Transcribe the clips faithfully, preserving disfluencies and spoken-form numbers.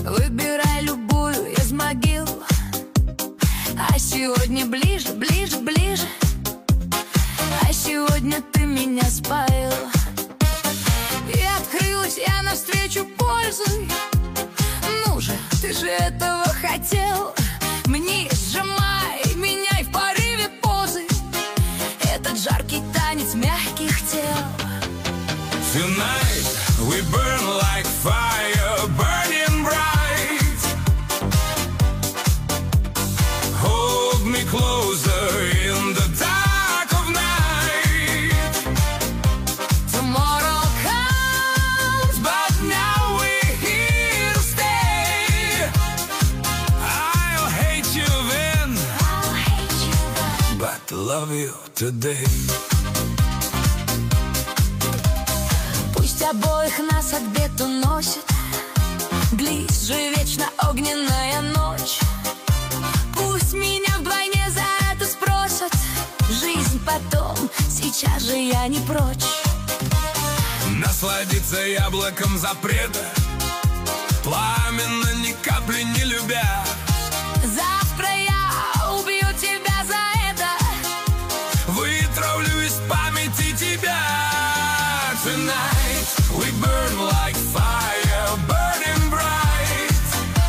Выбирай любую из могил. А сегодня ближе, ближе, ближе. А сегодня ты меня споил. И открылась я навстречу пользы. Ну же, ты же этого хотел. Мне сжимай, меняй в порыве позы этот жаркий танец мягких тел. Tonight we burn like fire, burning bright. Hold me closer in the dark of night. Tomorrow comes, but now we're here to stay. I'll hate you then, I'll hate you then, but love you today. Пусть обоих нас от бед уносит, близ же вечно огненная ночь. Пусть меня вдвойне за это спросят. Жизнь потом, сейчас же я не прочь. Насладиться яблоком запрета, пламенно, ни капли не любя. Завтра я убью тебя за это. Вытравлю из памяти тебя. Tonight we burn like fire, burning bright.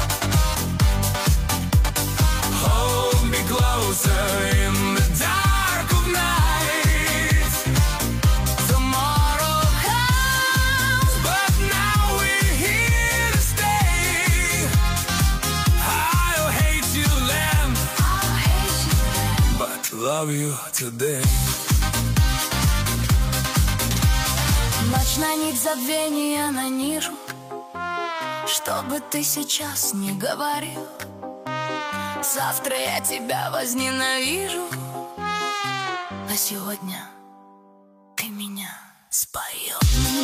Hold me closer in the dark of night. Tomorrow comes, but now we're here to stay. I'll hate you then, I'll hate you then, but love you today. Ночь на них забвения нанижу, что бы ты сейчас ни говорил. Завтра я тебя возненавижу, а сегодня ты меня споил.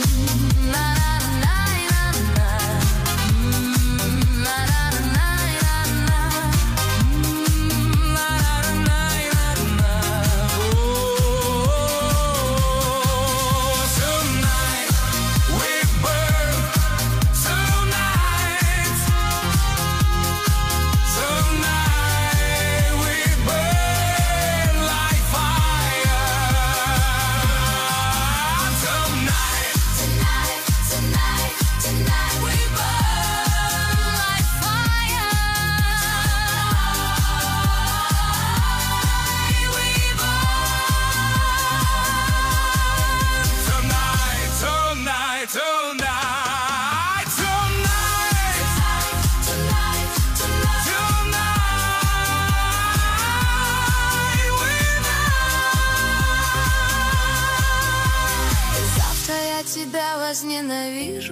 Тебя возненавижу,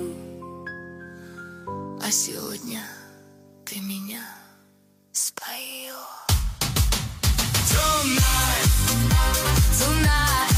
а сегодня ты меня споил. Tonight, Tonight.